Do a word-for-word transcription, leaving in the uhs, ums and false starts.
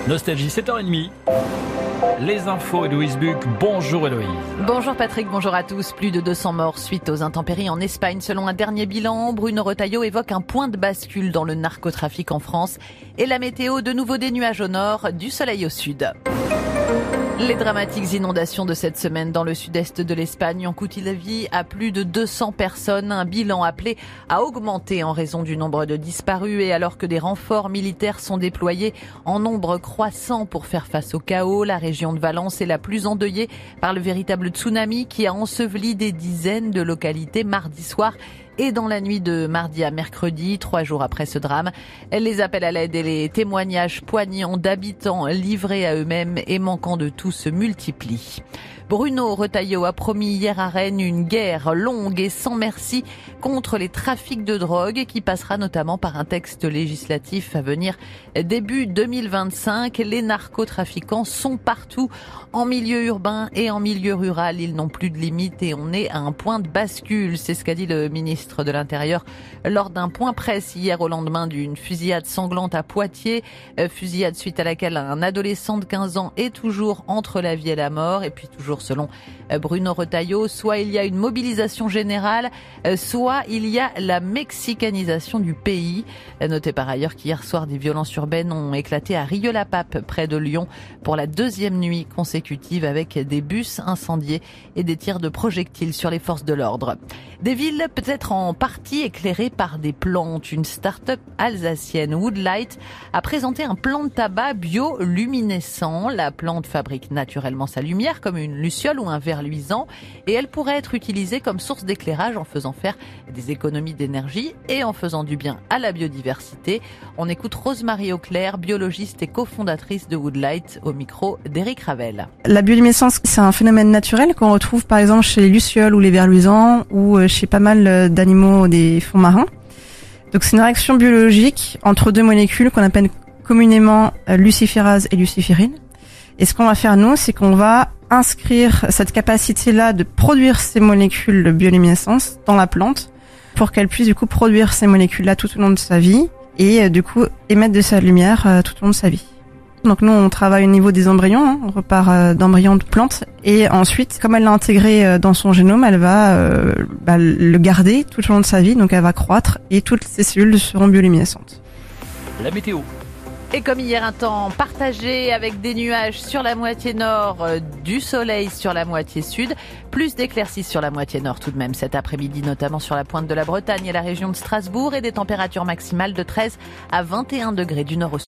Nostalgie, sept heures trente. Les infos, Héloïse Buc. Bonjour Héloïse. Bonjour Patrick, bonjour à tous. Plus de deux cents morts suite aux intempéries en Espagne. Selon un dernier bilan, Bruno Retailleau évoque un point de bascule dans le narcotrafic en France. Et la météo, de nouveau des nuages au nord, du soleil au sud. Les dramatiques inondations de cette semaine dans le sud-est de l'Espagne ont coûté la vie à plus de deux cents personnes. Un bilan appelé à augmenter en raison du nombre de disparus et alors que des renforts militaires sont déployés en nombre croissant pour faire face au chaos. La région de Valence est la plus endeuillée par le véritable tsunami qui a enseveli des dizaines de localités mardi soir. Et dans la nuit de mardi à mercredi, trois jours après ce drame, les appels à l'aide et les témoignages poignants d'habitants livrés à eux-mêmes et manquant de tout se multiplient. Bruno Retailleau a promis hier à Rennes une guerre longue et sans merci contre les trafics de drogue qui passera notamment par un texte législatif à venir début deux mille vingt-cinq. Les narcotrafiquants sont partout, en milieu urbain et en milieu rural. Ils n'ont plus de limite et on est à un point de bascule. C'est ce qu'a dit le ministre de l'Intérieur lors d'un point presse hier au lendemain d'une fusillade sanglante à Poitiers. Fusillade suite à laquelle un adolescent de quinze ans est toujours entre la vie et la mort. Et puis toujours selon Bruno Retailleau, soit il y a une mobilisation générale, soit il y a la mexicanisation du pays. Notez par ailleurs qu'hier soir, des violences urbaines ont éclaté à Rieux-la-Pape, près de Lyon, pour la deuxième nuit consécutive avec des bus incendiés et des tirs de projectiles sur les forces de l'ordre. Des villes peut-être en partie éclairées par des plantes. Une start-up alsacienne, Woodlight, a présenté un plan de tabac bioluminescent. La plante fabrique naturellement sa lumière comme une luciole ou un verre luisant et elle pourrait être utilisée comme source d'éclairage en faisant faire des économies d'énergie et en faisant du bien à la biodiversité. On écoute Rosemarie Auclair, biologiste et cofondatrice de Woodlight, au micro d'Éric Ravel. La bioluminescence, c'est un phénomène naturel qu'on retrouve par exemple chez les lucioles ou les vers luisants ou chez pas mal d'animaux des fonds marins. Donc c'est une réaction biologique entre deux molécules qu'on appelle communément luciférase et luciférine. Et ce qu'on va faire nous, c'est qu'on va inscrire cette capacité-là de produire ces molécules de bioluminescence dans la plante pour qu'elle puisse du coup produire ces molécules-là tout au long de sa vie et euh, du coup émettre de sa lumière euh, tout au long de sa vie. Donc nous, on travaille au niveau des embryons, hein, on repart euh, d'embryons de plantes et ensuite, comme elle l'a intégré euh, dans son génome, elle va euh, bah, le garder tout au long de sa vie, donc elle va croître et toutes ces cellules seront bioluminescentes. La météo. Et comme hier, un temps partagé avec des nuages sur la moitié nord, euh, du soleil sur la moitié sud, plus d'éclaircies sur la moitié nord tout de même cet après-midi, notamment sur la pointe de la Bretagne et la région de Strasbourg, et des températures maximales de treize à vingt et un degrés du nord au sud.